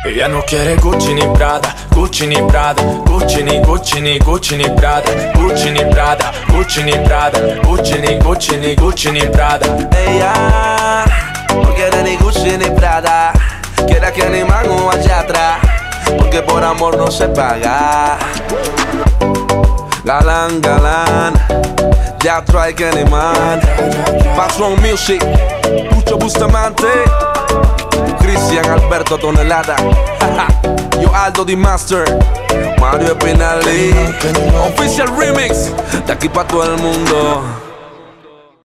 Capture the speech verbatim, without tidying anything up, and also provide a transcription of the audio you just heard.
Ella no quiere Gucci ni Prada, Gucci ni Prada, Gucci ni Gucci ni Gucci ni Prada, Gucci ni Prada, Gucci ni Prada, Gucci ni Gucci ni Gucci ni Prada. Ella no quiere ni Gucci ni Prada, quiere que ni mango allá atrás, porque por amor no se paga. Galán, galán, ya trae que ni man. Background Music, Pucho Bustamante, Cristian Alberto Tonelada, yo Aldo Di Master, Mario Pinali, Official Remix, de aquí pa' todo el mundo.